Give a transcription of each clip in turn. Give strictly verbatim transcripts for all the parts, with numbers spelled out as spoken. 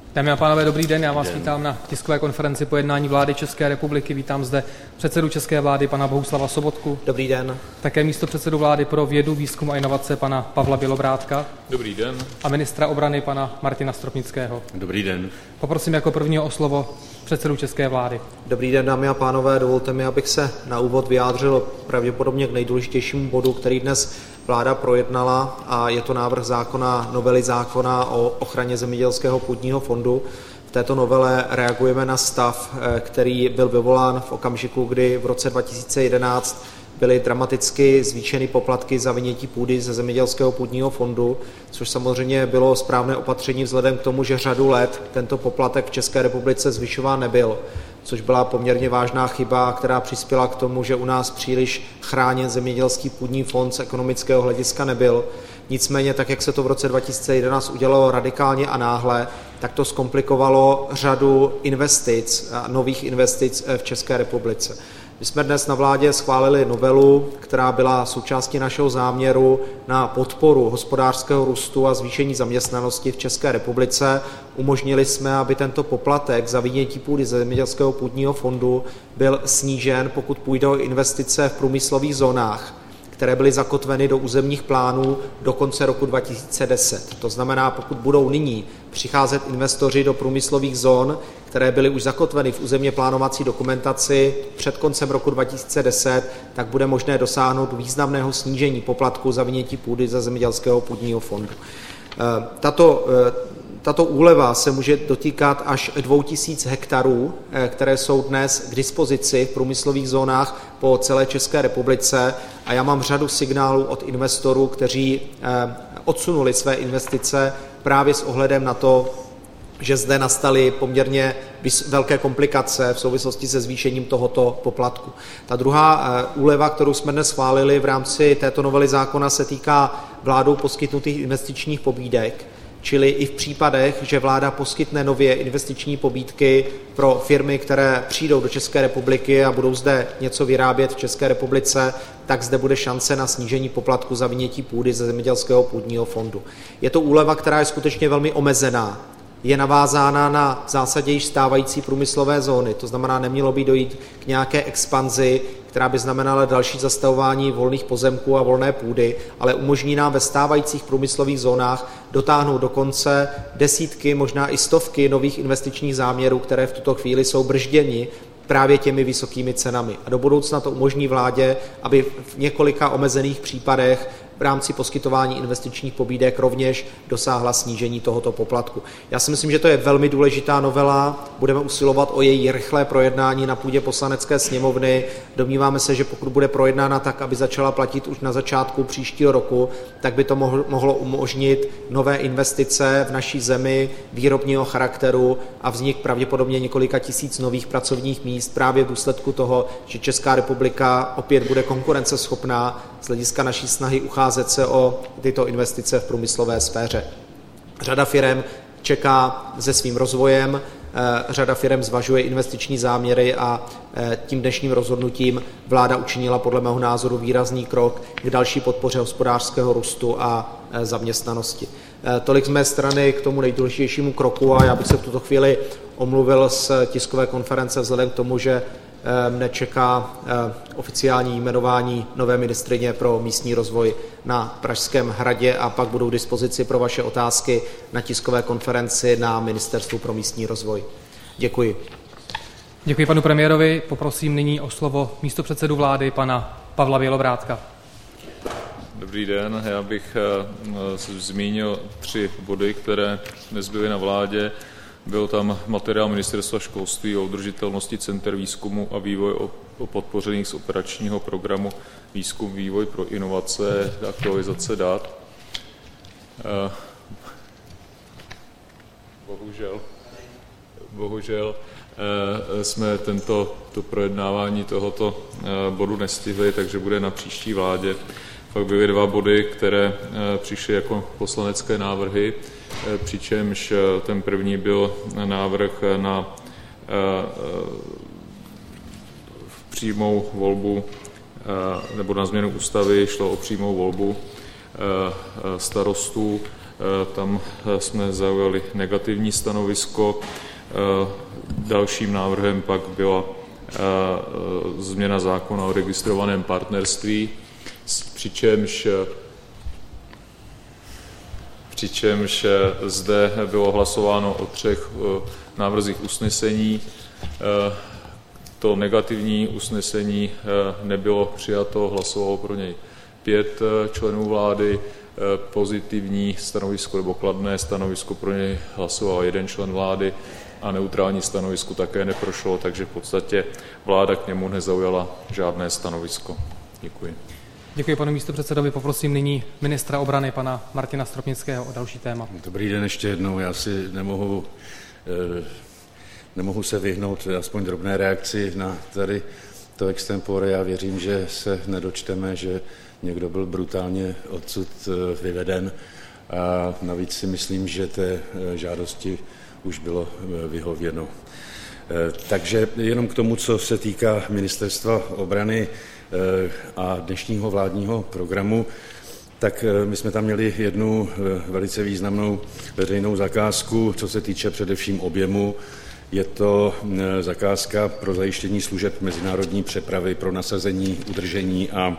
Dámy a pánové, dobrý den. Já vás den. Vítám na tiskové konferenci po jednání vlády České republiky. Vítám zde předsedu české vlády pana Bohuslava Sobotku. Dobrý den. Také místopředsedu vlády pro vědu, výzkum a inovace pana Pavla Bělobrádka. Dobrý den. A ministra obrany pana Martina Stropnického. Dobrý den. Poprosím jako prvního o slovo předsedu české vlády. Dobrý den, dámy a pánové. Dovolte mi, abych se na úvod vyjádřil pravděpodobně k nejdůležitějšímu bodu, který dnes vláda projednala, a je to návrh zákona, novely zákona o ochraně zemědělského půdního fondu. V této novele reagujeme na stav, který byl vyvolán v okamžiku, kdy v roce dva tisíce jedenáct byly dramaticky zvýšeny poplatky za vynětí půdy ze zemědělského půdního fondu, což samozřejmě bylo správné opatření vzhledem k tomu, že řadu let tento poplatek v České republice zvyšován nebyl, což byla poměrně vážná chyba, která přispěla k tomu, že u nás příliš chráněn zemědělský půdní fond z ekonomického hlediska nebyl. Nicméně, tak jak se to v roce dva tisíce jedenáct udělalo radikálně a náhle, tak to zkomplikovalo řadu investic, nových investic v České republice. My jsme dnes na vládě schválili novelu, která byla součástí našeho záměru na podporu hospodářského růstu a zvýšení zaměstnanosti v České republice. Umožnili jsme, aby tento poplatek za vynětí půdy ze zemědělského půdního fondu byl snížen, pokud půjde o investice v průmyslových zónách, které byly zakotveny do územních plánů do konce roku dva tisíce deset. To znamená, pokud budou nyní přicházet investoři do průmyslových zón, které byly už zakotveny v územně plánovací dokumentaci před koncem roku dva tisíce deset, tak bude možné dosáhnout významného snížení poplatku za vynětí půdy ze zemědělského půdního fondu. Tato Tato úleva se může dotýkat až dvou tisíc hektarů, které jsou dnes k dispozici v průmyslových zónách po celé České republice, a já mám řadu signálů od investorů, kteří odsunuli své investice právě s ohledem na to, že zde nastaly poměrně velké komplikace v souvislosti se zvýšením tohoto poplatku. Ta druhá úleva, kterou jsme dnes schválili v rámci této novely zákona, se týká vládou poskytnutých investičních pobídek, čili i v případech, že vláda poskytne nově investiční pobídky pro firmy, které přijdou do České republiky a budou zde něco vyrábět v České republice, tak zde bude šance na snížení poplatku za vynětí půdy ze zemědělského půdního fondu. Je to úleva, která je skutečně velmi omezená. Je navázána na v zásadě již stávající průmyslové zóny, to znamená, nemělo by dojít k nějaké expanzi, která by znamenala další zastavování volných pozemků a volné půdy, ale umožní nám ve stávajících průmyslových zónách dotáhnout do konce desítky, možná i stovky nových investičních záměrů, které v tuto chvíli jsou bržděni právě těmi vysokými cenami. A do budoucna to umožní vládě, aby v několika omezených případech v rámci poskytování investičních pobídek rovněž dosáhla snížení tohoto poplatku. Já si myslím, že to je velmi důležitá novela. Budeme usilovat o její rychlé projednání na půdě Poslanecké sněmovny. Domníváme se, že pokud bude projednána tak, aby začala platit už na začátku příštího roku, tak by to mohlo umožnit nové investice v naší zemi výrobního charakteru a vznik pravděpodobně několika tisíc nových pracovních míst právě v důsledku toho, že Česká republika opět bude konkurenceschopná z hlediska naší snahy ucházet se o tyto investice v průmyslové sféře. Řada firem čeká se svým rozvojem, řada firem zvažuje investiční záměry a tím dnešním rozhodnutím vláda učinila podle mého názoru výrazný krok k další podpoře hospodářského růstu a zaměstnanosti. Tolik z mé strany k tomu nejdůležitějšímu kroku a já bych se v tuto chvíli omluvil z tiskové konference vzhledem k tomu, že mne čeká oficiální jmenování nové ministryně pro místní rozvoj na Pražském hradě a pak budou k dispozici pro vaše otázky na tiskové konferenci na Ministerstvu pro místní rozvoj. Děkuji. Děkuji panu premiérovi. Poprosím nyní o slovo místopředsedu vlády pana Pavla Bělobrádka. Dobrý den, já bych zmínil tři body, které dnes byly na vládě. Byl tam materiál Ministerstva školství o udržitelnosti center výzkumu a vývoje o podpořených z operačního programu Výzkum, vývoj pro inovace, aktualizace dat. Bohužel, bohužel jsme tento, to projednávání tohoto bodu nestihli, takže bude na příští vládě. Pak byly dva body, které přišly jako poslanecké návrhy, přičemž ten první byl návrh na přímou volbu nebo na změnu ústavy, šlo o přímou volbu starostů Tam jsme zaujali negativní stanovisko. Dalším návrhem pak byla změna zákona o registrovaném partnerství, přičemž, přičemž zde bylo hlasováno o třech návrzích usnesení. To negativní usnesení nebylo přijato, hlasovalo pro něj pět členů vlády, pozitivní stanovisko nebo kladné stanovisko pro něj hlasoval jeden člen vlády a neutrální stanovisko také neprošlo, takže v podstatě vláda k němu nezaujala žádné stanovisko. Děkuji. Děkuji panu místopředsedovi. Poprosím nyní ministra obrany, pana Martina Stropnického, o další téma. Dobrý den ještě jednou. Já si nemohu, eh, nemohu se vyhnout aspoň drobné reakci na tady to extempore. Já věřím, že se nedočteme, že někdo byl brutálně odsud vyveden a navíc si myslím, že té žádosti už bylo vyhověno. Takže jenom k tomu, co se týká Ministerstva obrany a dnešního vládního programu, tak my jsme tam měli jednu velice významnou veřejnou zakázku, co se týče především objemu. Je to zakázka pro zajištění služeb mezinárodní přepravy, pro nasazení, udržení a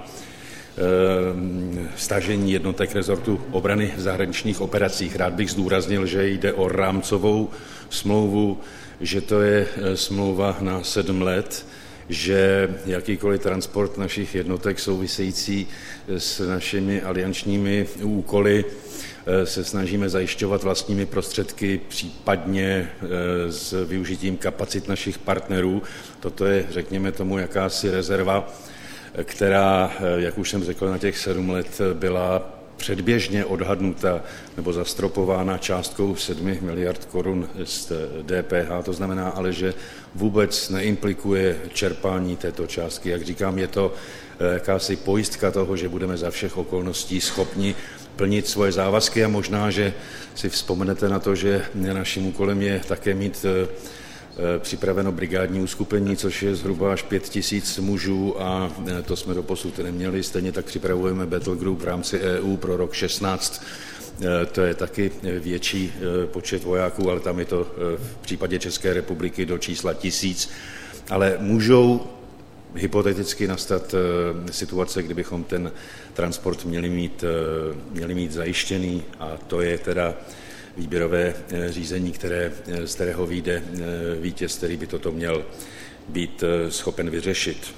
stažení jednotek rezortu obrany v zahraničních operacích. Rád bych zdůraznil, že jde o rámcovou smlouvu, že to je smlouva na sedm let, že jakýkoliv transport našich jednotek související s našimi aliančními úkoly se snažíme zajišťovat vlastními prostředky, případně s využitím kapacit našich partnerů. Toto je, řekněme tomu, jakási rezerva, která, jak už jsem řekl, na těch sedm let byla předběžně odhadnuta nebo zastropována částkou sedmi miliard korun z D P H. To znamená ale, že vůbec neimplikuje čerpání této částky. Jak říkám, je to jakási pojistka toho, že budeme za všech okolností schopni plnit svoje závazky a možná, že si vzpomenete na to, že naším úkolem je také mít připraveno brigádní uskupení, což je zhruba až pět tisíc mužů a to jsme doposud neměli. Stejně tak připravujeme battle group v rámci E U pro rok šestnáct. To je taky větší počet vojáků, ale tam je to v případě České republiky do čísla tisíc. Ale můžou hypoteticky nastat situace, kdybychom ten transport měli mít, měli mít zajištěný a to je teda výběrové řízení, které, z kterého vyjde vítěz, který by toto měl být schopen vyřešit.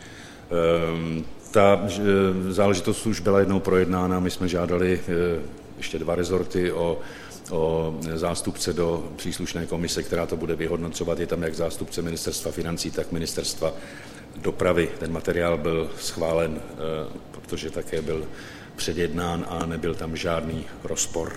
Ta záležitost už byla jednou projednána, my jsme žádali ještě dva rezorty o, o zástupce do příslušné komise, která to bude vyhodnocovat. Je tam jak zástupce Ministerstva financí, tak Ministerstva dopravy. Ten materiál byl schválen, protože také byl předjednán a nebyl tam žádný rozpor.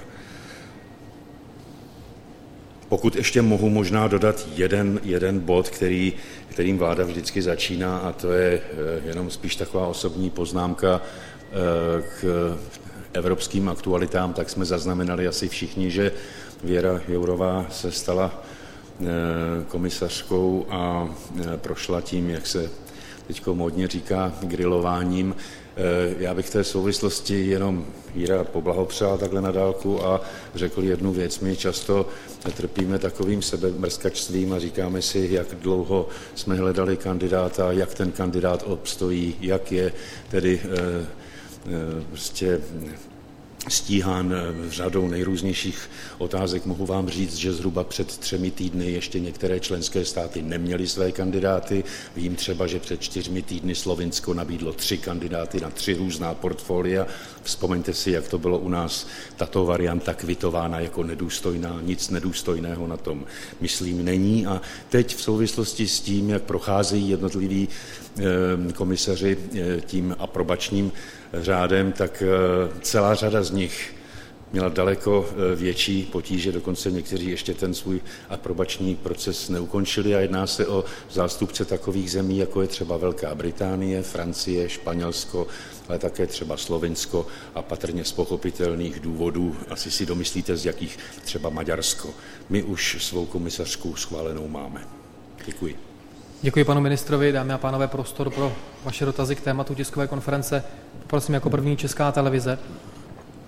Pokud ještě mohu možná dodat jeden, jeden bod, který, kterým vláda vždycky začíná, a to je jenom spíš taková osobní poznámka k evropským aktualitám, tak jsme zaznamenali asi všichni, že Věra Jourová se stala komisařkou a prošla tím, jak se teď módně říká, grilováním. Já bych v té souvislosti jenom Víra poblahopřál takhle na dálku a řekl jednu věc. My často trpíme takovým sebemrskačstvím a říkáme si, jak dlouho jsme hledali kandidáta, jak ten kandidát obstojí, jak je tedy prostě stíhán řadou nejrůznějších otázek. Mohu vám říct, že zhruba před třemi týdny ještě některé členské státy neměly své kandidáty. Vím třeba, že před čtyřmi týdny Slovinsko nabídlo tři kandidáty na tři různá portfolia. Vzpomeňte si, jak to bylo u nás tato varianta kvitována jako nedůstojná. Nic nedůstojného na tom, myslím, není. A teď v souvislosti s tím, jak procházejí jednotliví komisaři tím aprobačním řádem, tak celá řada z nich měla daleko větší potíže, dokonce někteří ještě ten svůj aprobační proces neukončili a jedná se o zástupce takových zemí, jako je třeba Velká Británie, Francie, Španělsko, ale také třeba Slovinsko a patrně z pochopitelných důvodů, asi si domyslíte, z jakých třeba Maďarsko. My už svou komisařku schválenou máme. Děkuji. Děkuji panu ministrovi. Dámy a pánové, prostor pro vaše dotazy k tématu tiskové konference. Prosím jako první Česká televize.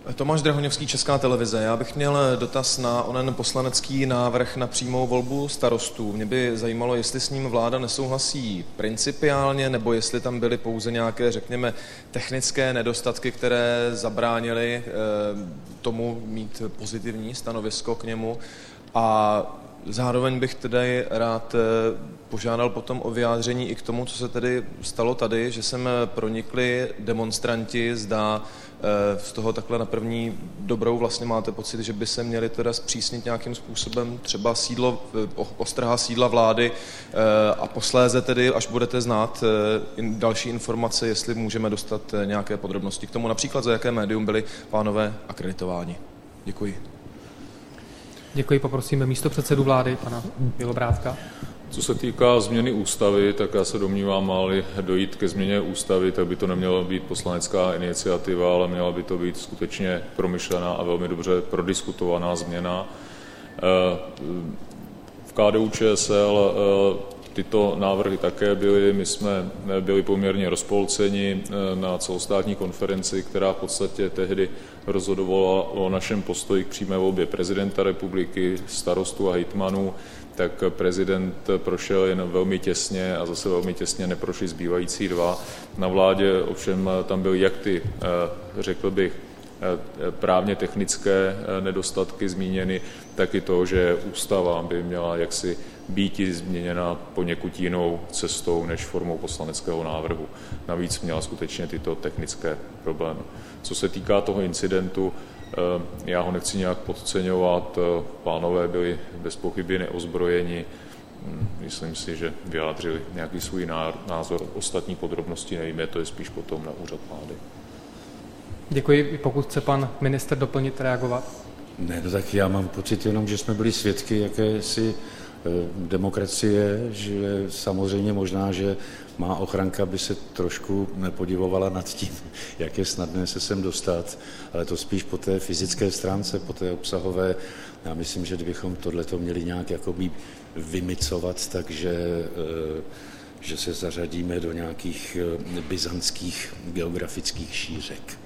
Tomáš Drahoňovský, Česká televize. Já bych měl dotaz na onen poslanecký návrh na přímou volbu starostů. Mě by zajímalo, jestli s ním vláda nesouhlasí principiálně, nebo jestli tam byly pouze nějaké, řekněme, technické nedostatky, které zabránily tomu mít pozitivní stanovisko k němu. A zároveň bych tedy rád požádal potom o vyjádření i k tomu, co se tedy stalo tady, že sem pronikli demonstranti, zda z toho takhle na první dobrou vlastně máte pocit, že by se měli teda zpřísnit nějakým způsobem třeba sídlo, ostraha sídla vlády a posléze tedy, až budete znát další informace, jestli můžeme dostat nějaké podrobnosti k tomu, například za jaké médium byli pánové akreditováni. Děkuji. Děkuji, poprosíme místopředsedu vlády, pana Bělobrádka. Co se týká změny ústavy, tak já se domnívám, má-li dojít ke změně ústavy, tak by to neměla být poslanecká iniciativa, ale měla by to být skutečně promyšlená a velmi dobře prodiskutovaná změna. V K D U Č S L tyto návrhy také byly, my jsme byli poměrně rozpolceni na celostátní konferenci, která v podstatě tehdy rozhodovala o našem postoji k přímé volbě prezidenta republiky, starostů a hejtmanů, tak prezident prošel jen velmi těsně a zase velmi těsně neprošli zbývající dva. Na vládě ovšem tam byly jak ty, řekl bych, právně technické nedostatky zmíněny, tak i to, že ústava by měla jaksi být změněna poněkud jinou cestou než formou poslaneckého návrhu. Navíc měla skutečně tyto technické problémy. Co se týká toho incidentu, já ho nechci nějak podceňovat, pánové byli bez pochyby neozbrojeni, myslím si, že vyjádřili nějaký svůj názor, ostatní podrobnosti nevíme, to je spíš potom na úřad vlády. Děkuji, pokud chce pan ministr doplnit, reagovat. Ne, no tak já mám pocit jenom, že jsme byli svědky jakési demokracie, že samozřejmě možná, že má ochranka by se trošku nepodivovala nad tím, jak je snadné se sem dostat, ale to spíš po té fyzické stránce, po té obsahové. Já myslím, že kdybychom tohleto měli nějak jakoby vymycovat, takže že se zařadíme do nějakých byzantských geografických šířek.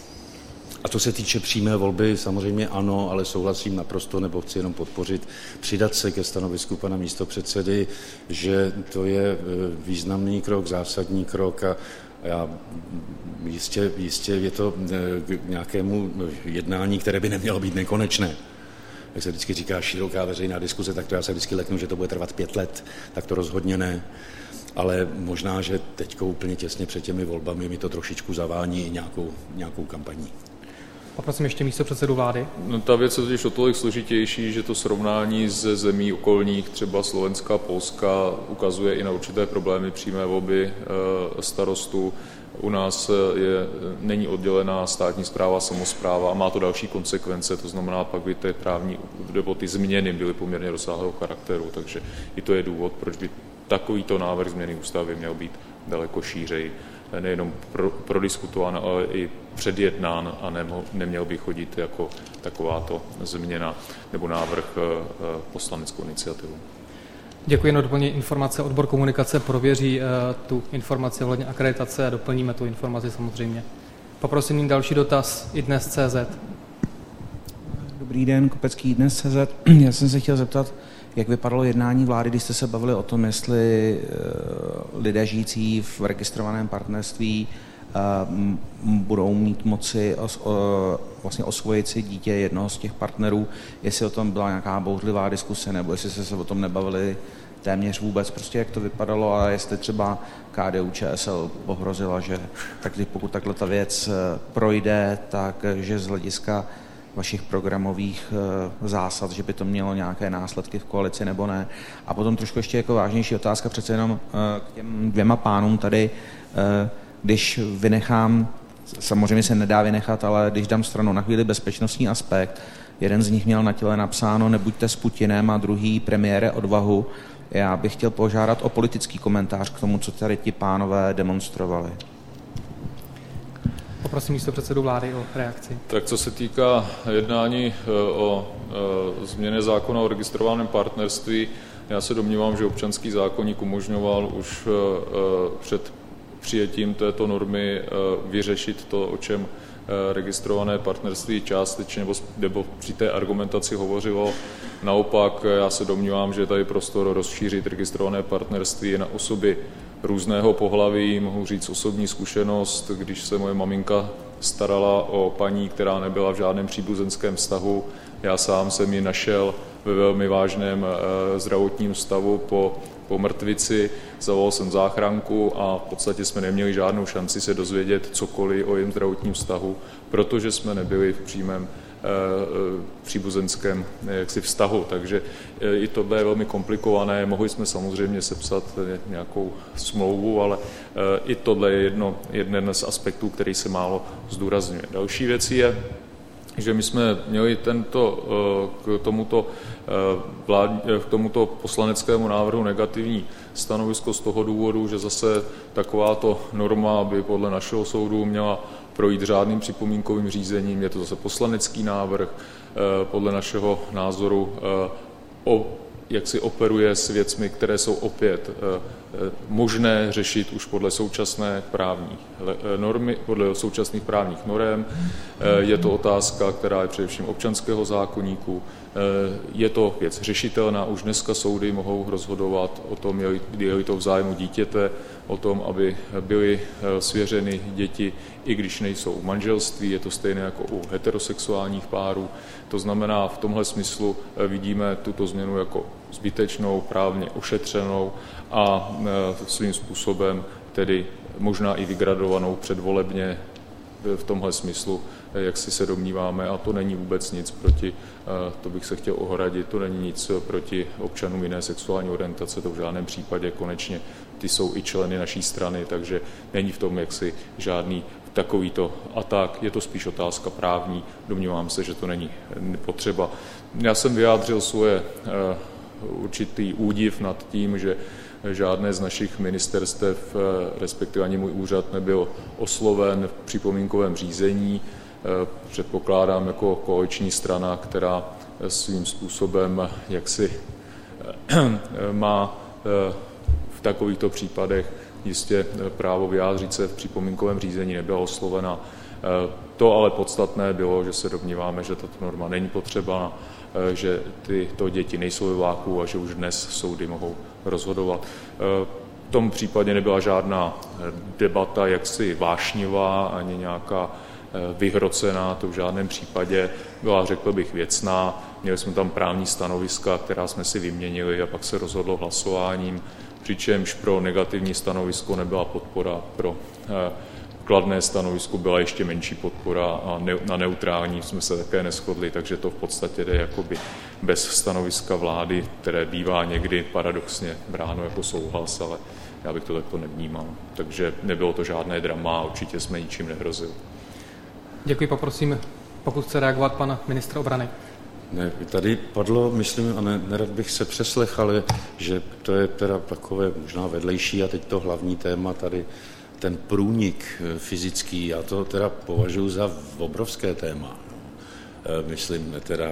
A to se týče přímé volby, samozřejmě ano, ale souhlasím naprosto, nebo chci jenom podpořit, přidat se ke stanovisku pana místopředsedy, že to je významný krok, zásadní krok a já jistě, jistě je to k nějakému jednání, které by nemělo být nekonečné. Jak se vždycky říká široká veřejná diskuze, tak to já se vždycky leknu, že to bude trvat pět let, tak to rozhodně ne. Ale možná, že teď úplně těsně před těmi volbami mi to trošičku zavání i nějakou, nějakou kampaní. Poprosím ještě místopředsedu vlády. No, ta věc je totiž o tolik složitější, že to srovnání ze zemí okolních, třeba Slovenska, Polska, ukazuje i na určité problémy přímé volby starostů. U nás je, není oddělená státní správa, samospráva a má to další konsekvence, to znamená, pak by ty právní, nebo ty změny byly poměrně rozsáhlého charakteru, takže i to je důvod, proč by takovýto návrh změny ústavy měl být daleko šířej, nejenom pro, prodiskutován, ale i předjednán a nemohl, neměl by chodit jako takováto změna nebo návrh poslaneckou iniciativu. Děkuji, na doplnění informace. Odbor komunikace prověří uh, tu informaci ohledně akreditace a doplníme tu informaci samozřejmě. Poprosím další dotaz i dnes tečka cé zet. Dobrý den, Kopecký dnes tečka cé zet. Já jsem se chtěl zeptat, jak vypadalo jednání vlády, když jste se bavili o tom, jestli uh, lidé žijící v registrovaném partnerství uh, budou mít moci os, uh, vlastně osvojit si dítě jednoho z těch partnerů, jestli o tom byla nějaká bouřlivá diskuse, nebo jestli se o tom nebavili téměř vůbec, prostě jak to vypadalo a jestli třeba K D U Č S L pohrozila, že tak pokud takhle ta věc projde, tak že z hlediska vašich programových zásad, že by to mělo nějaké následky v koalici nebo ne. A potom trošku ještě jako vážnější otázka přece jenom k těm dvěma pánům tady, když vynechám, samozřejmě se nedá vynechat, ale když dám stranou na chvíli bezpečnostní aspekt, jeden z nich měl na těle napsáno nebuďte s Putinem a druhý premiére odvahu. Já bych chtěl požádat o politický komentář k tomu, co tady ti pánové demonstrovali. Poprosím místopředsedu vlády o reakci. Tak co se týká jednání o změně zákona o registrovaném partnerství, já se domnívám, že občanský zákoník umožňoval už před přijetím této normy vyřešit to, o čem registrované partnerství částečně nebo, nebo při té argumentaci hovořilo. Naopak já se domnívám, že je tady prostor rozšířit registrované partnerství na osoby různého pohlaví. Mohu říct osobní zkušenost, když se moje maminka starala o paní, která nebyla v žádném příbuzenském vztahu. Já sám jsem ji našel ve velmi vážném zdravotním stavu po, po mrtvici, zavolal jsem záchranku a v podstatě jsme neměli žádnou šanci se dozvědět cokoliv o jejím zdravotním stavu, protože jsme nebyli v přímém příbuzenském jaksi vztahu, takže i to je velmi komplikované. Mohli jsme samozřejmě sepsat nějakou smlouvu, ale i tohle je jedno, jeden z aspektů, který se málo zdůrazňuje. Další věc je, že my jsme měli tento, k, tomuto, vlád, k tomuto poslaneckému návrhu negativní stanovisko z toho důvodu, že zase takováto norma by podle našeho soudu měla projít řádným připomínkovým řízením. Je to zase poslanecký návrh, podle našeho názoru o, jak si operuje s věcmi, které jsou opět možné řešit už podle současné právní normy, podle současných právních norem. Je to otázka, která je především občanského zákoníku. Je to věc řešitelná. Už dneska soudy mohou rozhodovat o tom, je to v zájmu dítěte, o tom, aby byly svěřeny děti, i když nejsou v manželství. Je to stejné jako u heterosexuálních párů. To znamená, v tomhle smyslu vidíme tuto změnu jako zbytečnou, právně ošetřenou a svým způsobem tedy možná i vygradovanou předvolebně v tomhle smyslu, jak si se domníváme, a to není vůbec nic proti, to bych se chtěl ohradit, to není nic proti občanům jiné sexuální orientace, to v žádném případě konečně ty jsou i členy naší strany, takže není v tom jaksi žádný takovýto atak, je to spíš otázka právní, domnívám se, že to není potřeba. Já jsem vyjádřil svoje určitý údiv nad tím, že žádné z našich ministerstev, respektive ani můj úřad, nebyl osloven v připomínkovém řízení. Předpokládám jako koaliční strana, která svým způsobem jaksi má v takovýchto případech jistě právo vyjádřit se v připomínkovém řízení, nebyla oslovena. To ale podstatné bylo, že se domníváme, že tato norma není potřeba, že tyto děti nejsou ve váku a že už dnes soudy mohou rozhodovat. V tom případě nebyla žádná debata jaksi vášnivá ani nějaká vyhrocená, to v žádném případě byla, řekl bych, věcná. Měli jsme tam právní stanoviska, která jsme si vyměnili a pak se rozhodlo hlasováním, přičemž pro negativní stanovisko nebyla podpora, pro kladné stanovisko byla ještě menší podpora a na neutrální jsme se také neshodli, takže to v podstatě jde jakoby bez stanoviska vlády, které bývá někdy paradoxně bráno jako souhlas, ale já bych to takto nevnímal. Takže nebylo to žádné drama a určitě jsme ničím nehrozili. Děkuji, poprosím, pokud chce reagovat pana ministra obrany. Ne, tady padlo, myslím, a ne, nerad bych se přeslech, ale že to je teda takové možná vedlejší a teď to hlavní téma tady, ten průnik fyzický, já to teda považuji za obrovské téma. Myslím teda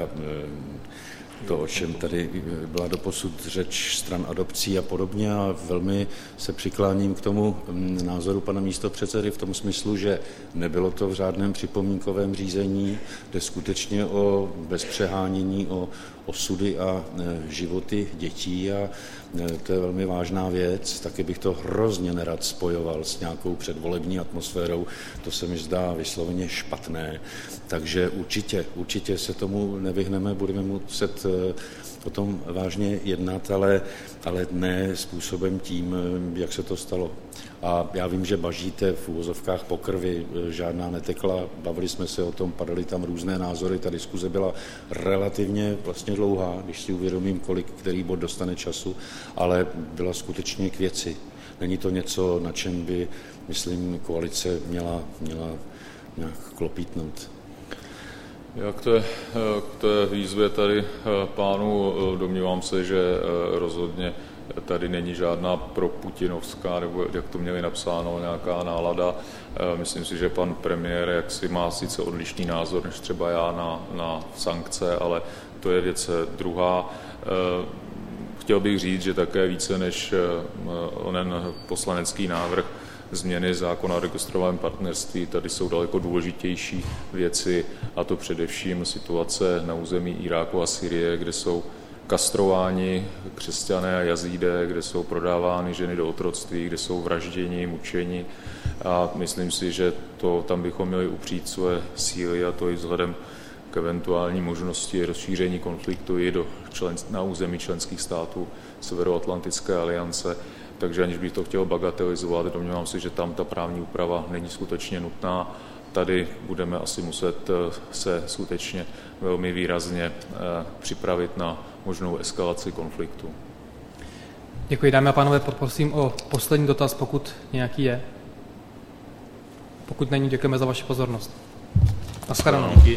to, o čem tady byla doposud řeč stran adopcí a podobně, a velmi se přikláním k tomu názoru pana místopředsedy v tom smyslu, že nebylo to v řádném připomínkovém řízení, jde skutečně o bezpřehánění, o osudy a životy dětí a to je velmi vážná věc. Taky bych to hrozně nerad spojoval s nějakou předvolební atmosférou, to se mi zdá vysloveně špatné. Takže určitě, určitě se tomu nevyhneme, budeme muset o tom vážně jednat, ale, ale ne způsobem tím, jak se to stalo. A já vím, že bažíte v uvozovkách po krvi, žádná netekla, bavili jsme se o tom, padaly tam různé názory, ta diskuze byla relativně vlastně dlouhá, když si uvědomím, kolik který bod dostane času, ale byla skutečně k věci. Není to něco, na čem by, myslím, koalice měla, měla nějak klopítnout. Já k té, k té výzvě tady pánu domnívám se, že rozhodně tady není žádná proputinovská, nebo jak to měli napsáno, nějaká nálada. Myslím si, že pan premiér jaksi má sice odlišný názor než třeba já na, na sankce, ale to je věc druhá. Chtěl bych říct, že také více než onen poslanecký návrh změny zákona o registrovaném partnerství. Tady jsou daleko důležitější věci, a to především situace na území Iráku a Sýrie, kde jsou kastrováni křesťané a jazídé, kde jsou prodávány ženy do otroctví, kde jsou vražděni, mučeni. A myslím si, že to, tam bychom měli upřít své síly, a to i vzhledem k eventuální možnosti rozšíření konfliktu i do člen, na území členských států Severoatlantické aliance. Takže aniž bych to chtěl bagatelizovat, domnívám se, že tam ta právní úprava není skutečně nutná. Tady budeme asi muset se skutečně velmi výrazně připravit na možnou eskalaci konfliktu. Děkuji, dámy a pánové, poprosím o poslední dotaz, pokud nějaký je. Pokud není, děkujeme za vaši pozornost. Naschledanou.